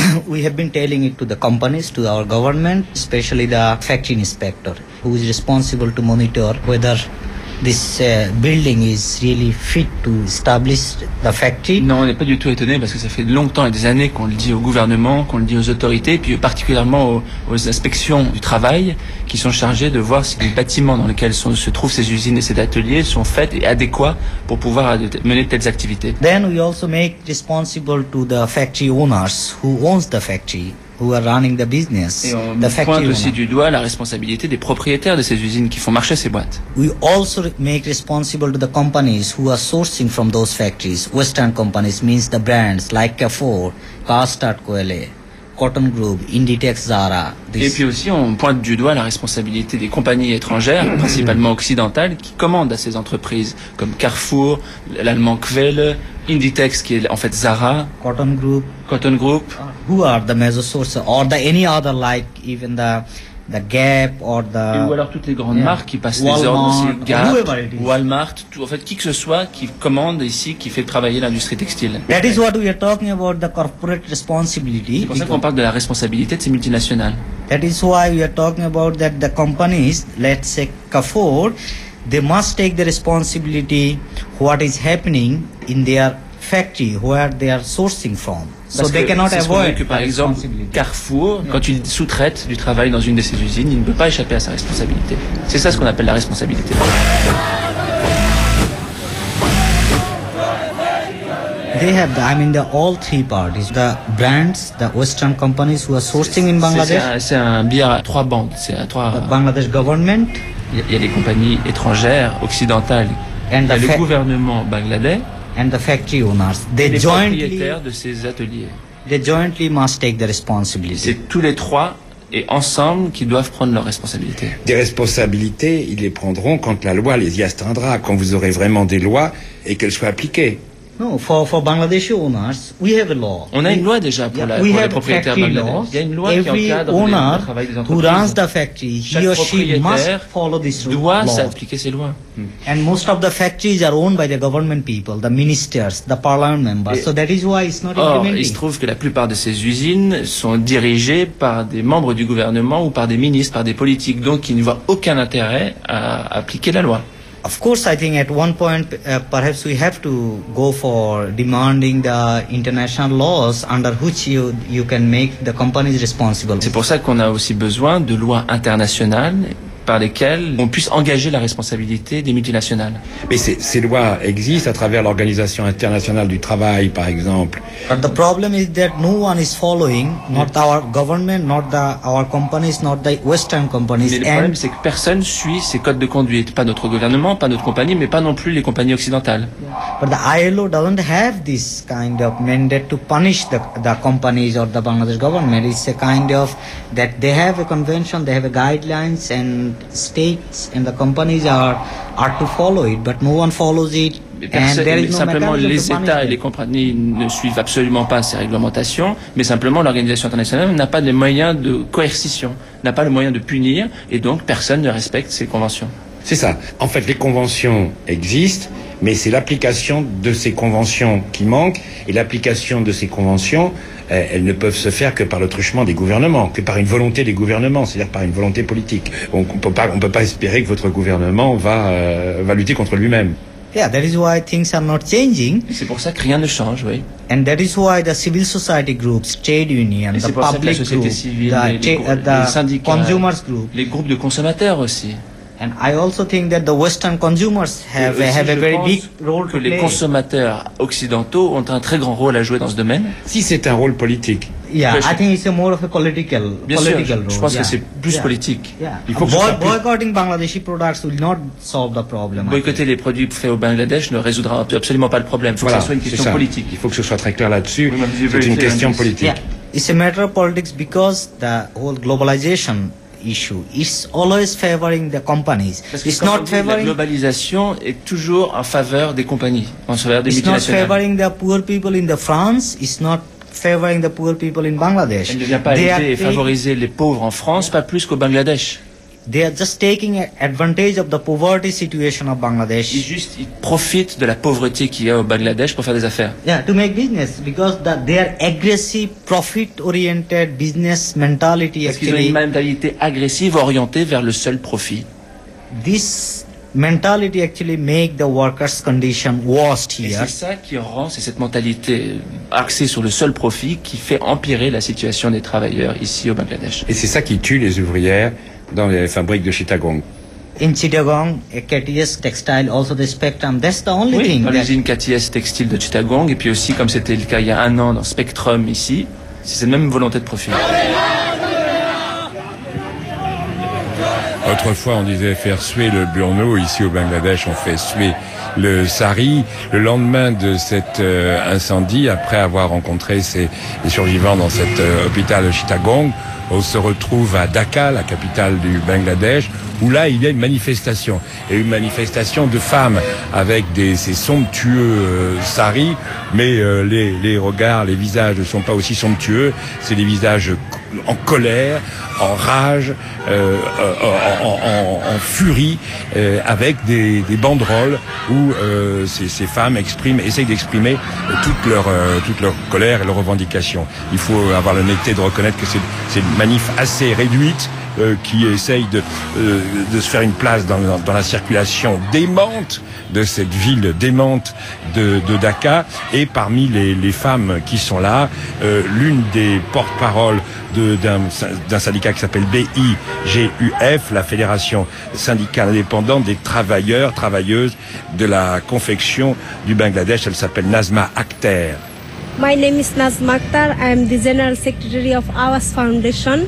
we have been telling it to the companies, to our government, especially the factory inspector, who is responsible to monitor whether this uh, building is really fit to establish the factory. Non, on n'est pas du tout étonné parce que ça fait longtemps et des années qu'on le dit au gouvernement, qu'on le dit aux autorités, puis particulièrement aux, aux inspections du travail qui sont chargées de voir si les bâtiments dans lesquels sont, se trouvent ces usines et ces ateliers sont faits et adéquats pour pouvoir mener de telles activités. Then we also make responsible to the factory owners who owns the factory, who are running the business. Et on the pointe aussi owner. du doigt la responsabilité des propriétaires de ces usines qui font marcher ces boîtes. We also make responsible to the companies who are sourcing from those factories. Western companies means the brands like Carrefour, Castard Coele, Cotton Group, Inditex, Zara. Et puis aussi, on pointe du doigt la responsabilité des compagnies étrangères, principalement occidentales, qui commandent à ces entreprises, comme Carrefour, l'allemand Quelle, Inditex, qui est en fait Zara, Cotton Group, Cotton Group. Who are the major sources, or the any other like even the the Gap or the. Et ou alors toutes les grandes yeah. marques qui passent Walmart, des ordres aussi, Gap, whoever it is. Walmart, tout, en fait qui que ce soit qui commande ici, qui fait travailler l'industrie textile. That is what we are talking about, the corporate responsibility. C'est pour ça qu'on parle de la responsabilité de ces multinationales. That is why we are talking about that the companies, let's say Carrefour, they must take the responsibility what is happening in their factory where they are sourcing from. So Parce they que cannot c'est ce qu'on avoid dit que par exemple Carrefour, quand il sous-traite du travail dans une de ses usines, il ne peut pas échapper à sa responsabilité. C'est ça ce qu'on appelle la responsabilité. They have, the, I mean, the all three parties, the brands, the Western companies who are sourcing in Bangladesh. C'est un, un biais à trois bandes. C'est à trois. The Bangladesh government. Il y a les compagnies étrangères, occidentales. And il y a the le gouvernement bangladais. And the factory owners. They et les jointly, propriétaires de ces ateliers. They jointly must take the responsibility. C'est tous les trois et ensemble qui doivent prendre leurs responsabilités. Des responsabilités, ils les prendront quand la loi les y astreindra, quand vous aurez vraiment des lois et qu'elles soient appliquées. No, for, for Bangladeshi owners, we have a law. On a une loi déjà pour, la, we pour have les propriétaires bangladais. Il y a une loi Every qui encadre owner le travail des who entreprises. runs the factory, he or she must follow this doit law. s'appliquer ces lois. And most of the factories are owned by the government people, the ministers, the parliament members. Et, so that is why it's not or, implementing. il se trouve que la plupart de ces usines sont dirigées par des membres du gouvernement ou par des ministres, par des politiques, donc qui ne voient aucun intérêt à appliquer la loi. Of course, I think at one point, uh, perhaps we have to go for demanding the international laws under which you, you can make the companies responsible. C'est pour ça qu'on a aussi besoin de lois internationales par lesquelles on puisse engager la responsabilité des multinationales. Mais ces, ces lois existent à travers l'Organisation internationale du travail, par exemple. But the problem is that no one is following, not our government, not the, our companies, not the Western companies. Mais le problème, c'est que personne suit ces codes de conduite. Pas notre gouvernement, pas notre compagnie, mais pas non plus les compagnies occidentales. But the I L O doesn't have this kind of mandate to punish the, the companies or the Bangladesh government. It's a kind of that they have a convention, they have a guidelines, and states and the companies are are to follow it, but no one follows it. Personne, and there is mais no simplement mechanism les to punish États et them. les compagnies ne suivent absolument pas ces réglementations, mais simplement l'organisation internationale n'a pas les moyens de coercition, n'a pas le moyen de punir, et donc personne ne respecte ces conventions. C'est ça. En fait, les conventions existent, mais c'est l'application de ces conventions qui manque, et l'application de ces conventions, euh, elles ne peuvent se faire que par le truchement des gouvernements, que par une volonté des gouvernements, c'est-à-dire par une volonté politique. On ne peut pas, on peut pas espérer que votre gouvernement va, euh, va lutter contre lui-même. Yeah, that is why things are not changing. C'est pour ça que rien ne change, oui. And that is why the civil society groups, trade union, the public group, civile, the, les, uh, les the syndicats, consumers group, les groupes de consommateurs aussi. And I also think that the Western consumers have, aussi, have a very big role que to les play. consommateurs occidentaux ont un très grand rôle à jouer dans ce domaine. Si c'est un rôle politique. Yeah, I think it's a more of a political, Bien political sûr, role. je pense yeah. que c'est plus yeah. politique. Yeah. Il faut que Boy, ce soit plus... boycotting Bangladeshi products will not solve the problem. Boycotter les produits faits au Bangladesh ne résoudra absolument pas le problème. Il faut Voilà, que ce soit une question politique. Il faut que ce soit très clair là-dessus. Oui, c'est une question politique. Yeah. It's a matter of politics because the whole globalization issue is always favoring the companies. Parce que it's comme not on dit, favoring. La globalisation est toujours en faveur des compagnies, en faveur des It's not multinationales. favoring the poor people in the France. It's not favoring the poor people in Bangladesh. Elle ne vient pas They aider are et paying- favoriser les pauvres en France, pas plus qu'au Bangladesh. they are just taking advantage of the poverty situation of Bangladesh. Ils juste ils profitent de la pauvreté qu'il y a au Bangladesh pour faire des affaires. Yeah, to make business because the, their aggressive, profit-oriented business mentality Parce qu'ils ont actually. une mentalité agressive orientée vers le seul profit. This mentality actually make the workers' condition worst Et here. c'est ça qui rend, c'est cette mentalité axée sur le seul profit qui fait empirer la situation des travailleurs ici au Bangladesh. Et c'est ça qui tue les ouvrières dans les fabriques de Chittagong. In Chittagong, K T S Textile, also the Spectrum, that's the only Oui, thing. dans that- l'usine K T S Textile de Chittagong, et puis aussi, comme c'était le cas il y a un an dans Spectrum ici, c'est cette même volonté de profit. Autrefois, on disait faire suer le burno. Ici, au Bangladesh, on fait suer le sari. Le lendemain de cet euh, incendie, après avoir rencontré ces, les survivants dans cet euh, hôpital de Chittagong, on se retrouve à Dhaka, la capitale du Bangladesh, où là, il y a une manifestation. Et une manifestation de femmes avec des, ces somptueux euh, saris, mais euh, les, les regards, les visages ne sont pas aussi somptueux. C'est des visages en colère, en rage, euh, en, en, en, en furie, euh, avec des, des banderoles où euh, ces, ces femmes expriment, essayent d'exprimer toute leur, euh, toute leur colère et leurs revendications. Il faut avoir l'honnêteté de reconnaître que c'est, c'est une manif assez réduite, euh, qui essaye de, euh, de se faire une place dans, dans, dans la circulation démente de cette ville démente de, de Dhaka. Et parmi les, les femmes qui sont là, euh, l'une des porte-paroles de, d'un, d'un syndicat qui s'appelle B I G U F, la Fédération syndicale indépendante des travailleurs, travailleuses de la confection du Bangladesh, elle s'appelle Nazma Akhter. My name is Nazma Akhter. I am the General Secretary of Awas Foundation.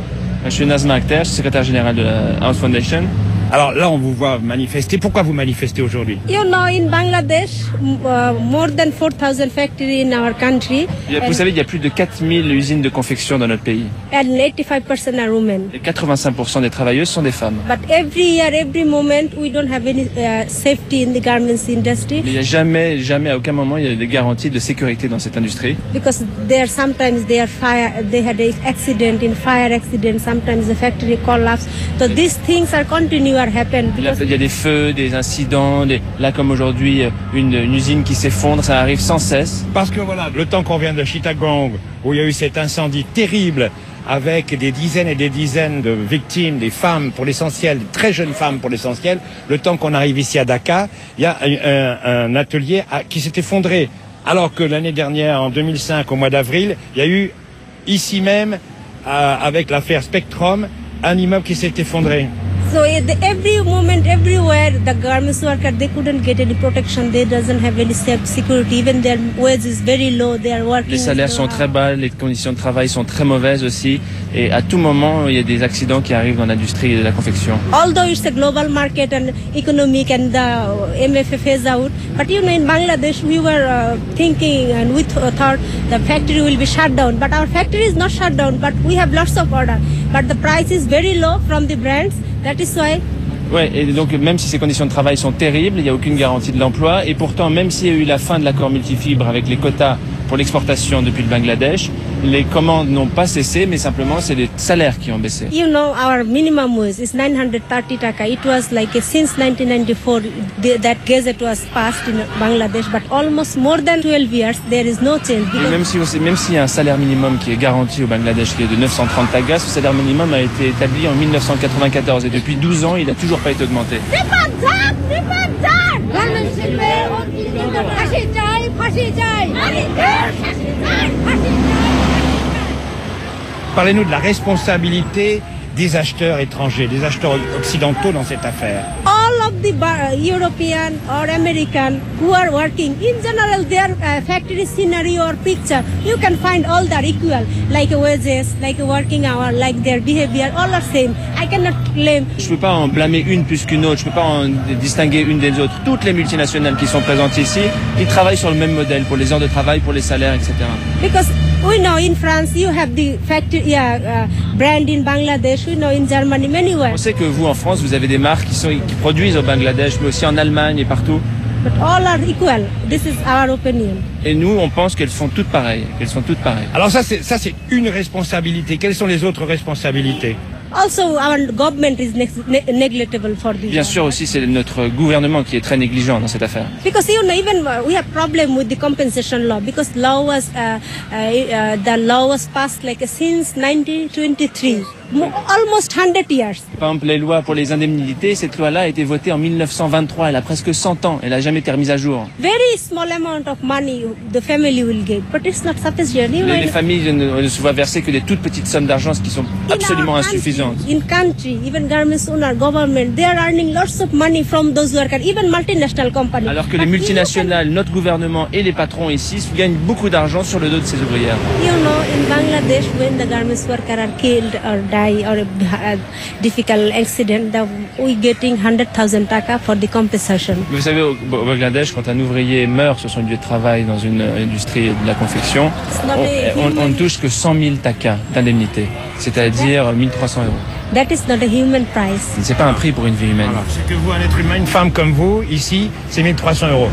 Je suis Nazma Akhter, je suis secrétaire général de la House Foundation. Alors là, on vous voit manifester. Pourquoi vous manifestez aujourd'hui? You know, in Bangladesh, uh, more than four thousand factories in our country. Vous savez, il y a plus de quatre mille usines de confection dans notre pays. And eighty-five percent are women. Et quatre-vingt-cinq pour cent des travailleuses sont des femmes. But every year, every moment, we don't have any uh, safety in the garments industry. Mais il n'y a jamais, jamais, à aucun moment, il y a des garanties de sécurité dans cette industrie. Because there sometimes they are fire, they had an accident, in fire accident, sometimes the factory collapse. So these things are continuing. Il y a des feux, des incidents, des... là comme aujourd'hui, une, une usine qui s'effondre, ça arrive sans cesse. Parce que voilà, le temps qu'on vient de Chittagong, où il y a eu cet incendie terrible, avec des dizaines et des dizaines de victimes, des femmes pour l'essentiel, des très jeunes femmes pour l'essentiel, le temps qu'on arrive ici à Dhaka, il y a un, un, un atelier à, qui s'est effondré. Alors que l'année dernière, en deux mille cinq, au mois d'avril, il y a eu ici même, euh, avec l'affaire Spectrum, un immeuble qui s'est effondré. So every moment, everywhere, the garments workers, they couldn't get any protection. They doesn't have any security. Even their wage is very low. They are working. Les salaires sont très bas, les conditions de travail sont très mauvaises aussi. Et à tout moment, il y a des accidents qui arrivent dans l'industrie de la confection. Although it's a global market and economic and the M F F phase out, but you know, in Bangladesh, we were uh, thinking and we th- thought the factory will be shut down. But our factory is not shut down. But we have lots of order. But the price is very low from the brands. That is why. Ouais, et donc même si ces conditions de travail sont terribles, il n'y a aucune garantie de l'emploi. Et pourtant, même s'il y a eu la fin de l'accord multifibre avec les quotas pour l'exportation depuis le Bangladesh, les commandes n'ont pas cessé, mais simplement c'est les salaires qui ont baissé. You know, our minimum wage is nine hundred thirty taka. It was like a, since nineteen ninety-four the, that gazette was passed in Bangladesh, but almost more than twelve years there is no change. Et même si même s'il y a un salaire minimum qui est garanti au Bangladesh qui est de neuf cent trente takas, ce salaire minimum a été établi en mille neuf cent quatre-vingt-quatorze et depuis douze ans, il n'a toujours pas été augmenté. Parlez-nous de la responsabilité des acheteurs étrangers, des acheteurs occidentaux dans cette affaire. All of the bar, European or American who are working, in general, their uh, factory scenario or picture, you can find all that equal, like wages, like working hour, like their behavior, all are same. I cannot claim. Je peux pas en blâmer une plus qu'une autre, je peux pas en distinguer une des autres. Toutes les multinationales qui sont présentes ici, ils travaillent sur le même modèle pour les heures de travail, pour les salaires, et cetera. Because we know in France you have the factory, yeah, uh, brand in Bangladesh. We know in Germany, many where. On sait que vous, en France, vous avez des marques qui, sont, qui produisent au Bangladesh, mais aussi en Allemagne et partout. But all are equal. This is our opinion. Et nous, on pense qu'elles sont toutes pareilles, qu'elles sont toutes pareilles. Alors ça, c'est ça, c'est une responsabilité. Quelles sont les autres responsabilités? Also, our government is ne neglectable for this. Bien sûr aussi, c'est notre gouvernement qui est très négligent dans cette affaire. Because you know, even we have problem with the compensation law because law was uh, uh, uh, the law was passed like since nineteen twenty-three, almost one hundred years. Par exemple, les lois pour les indemnités, cette loi-là a été votée en mille neuf cent vingt-trois. Elle a presque cent ans. Elle n'a jamais été remise à jour. Very small amount of money the family will get, but it's not sufficient. You know, les, les familles ne, ne se voient verser que des toutes petites sommes d'argent, ce qui sont absolument insuffisantes. In country, even garments owner, government, they are earning lots of money from those workers, even multinational companies. Alors que les multinationales, notre gouvernement et les patrons ici gagnent beaucoup d'argent sur le dos de ces ouvrières. You know, in Bangladesh, when the garments workers are killed or die or a difficult accident, the, we getting one hundred thousand taka for the compensation. Vous savez, au Bangladesh, quand un ouvrier meurt sur son lieu de travail dans une industrie de la confection, on, on, on ne touche que cent mille takas d'indemnité, c'est-à-dire mille trois cents euros. That is not a human price. C'est pas un prix pour une vie humaine. C'est que vous, un être humain, une femme comme vous, ici, c'est mille trois cents euros.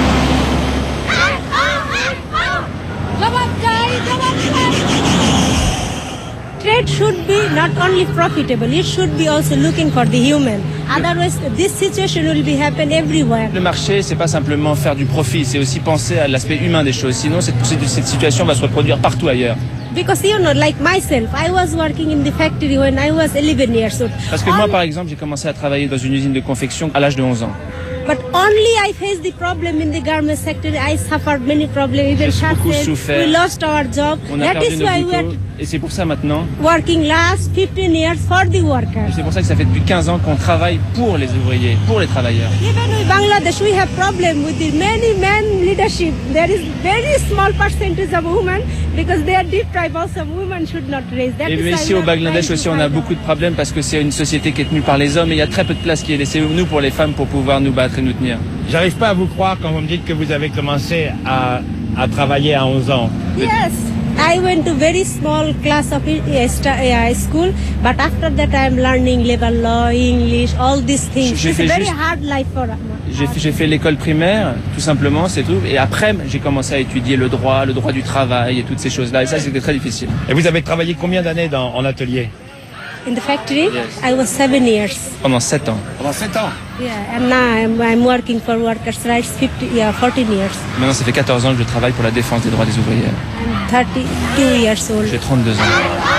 Trade should be not only profitable, it should be also looking for the human. Otherwise, this situation will be happen everywhere. Le marché, c'est pas simplement faire du profit, c'est aussi penser à l'aspect humain des choses. Sinon, cette, cette situation va se reproduire partout ailleurs. Because you know, like myself, I was working in the factory when I was eleven years old. Parce que moi, par exemple, j'ai commencé à travailler dans une usine de confection à l'âge de onze ans. But only I faced the problem in the garment sector. I suffered many problems, even souffert. We lost our job. On a That perdu is nos why couteaux, we are et c'est pour ça maintenant. Working last fifteen years for the workers. C'est pour ça que ça fait depuis quinze ans qu'on travaille pour les ouvriers, pour les travailleurs. Even in Bangladesh, we have problem with the many men leadership. There is very small percentage of women because they are deprived. Also, women should not raise. That Et ici au Bangladesh aussi, on a beaucoup de problèmes parce que c'est une société qui est tenue par les hommes et il y a très peu de place qui est laissée nous pour les femmes pour pouvoir nous battre et nous tenir. J'arrive pas à vous croire quand vous me dites que vous avez commencé à, à travailler à onze ans. Yes, I went to very small class of high school, but after that I am learning labor law, English, all these things. It's a very juste... hard life for us. J'ai fait l'école primaire, tout simplement, c'est tout. Et après, j'ai commencé à étudier le droit, le droit du travail et toutes ces choses-là. Et ça, c'était très difficile. Et vous avez travaillé combien d'années en atelier? In the factory, yes. I was seven years. Pendant sept ans. Pendant sept ans. Yeah, and now I'm, I'm working for workers' rights fifty, yeah, fourteen years. Maintenant, ça fait quatorze ans que je travaille pour la défense des droits des ouvriers. I'm thirty-two years old. J'ai trente-deux ans.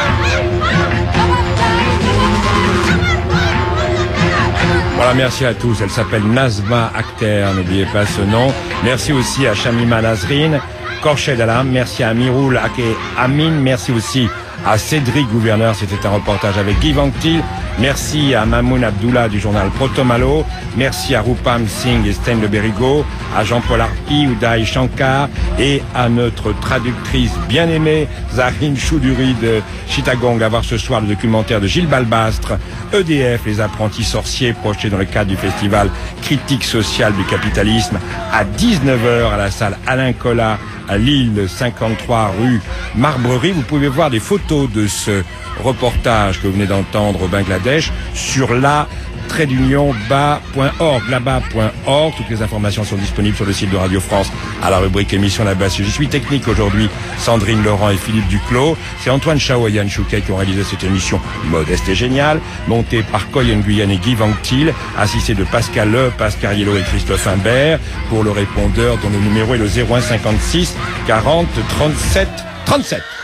Voilà, merci à tous. Elle s'appelle Nazma Akhter, n'oubliez pas ce nom. Merci aussi à Shamima Nazrine, Korched Alam, merci à Miroul Ake Amin, merci aussi à Cédric Gouverneur, c'était un reportage avec Guy Vanctil. Merci à Mamoun Abdullah du journal Protomalo. Merci à Rupam Singh et Sten Le Berigo, à Jean-Paul Arpi, Uday Shankar et à notre traductrice bien-aimée Zahrine Choudhury de Chittagong. À voir ce soir le documentaire de Gilles Balbastre, E D F, les apprentis sorciers, projeté dans le cadre du festival Critique sociale du capitalisme à dix-neuf heures à la salle Alain Collat à Lille, cinquante-trois rue Marbrerie. Vous pouvez voir des photos de ce reportage que vous venez d'entendre au Bangladesh sur la trait d'union bas point org, là-bas point org. Toutes les informations sont disponibles sur le site de Radio France à la rubrique émission là-bas. Je suis technique aujourd'hui, Sandrine Laurent et Philippe Duclos. C'est Antoine Chao et Yann Chouquet qui ont réalisé cette émission modeste et géniale, montée par Coy Nguyen et Guy Vanctil, assisté de Pascal Le, Pascal Yello et Christophe Imbert, pour le répondeur dont le numéro est le zéro un cinquante-six quarante trente-sept trente-sept.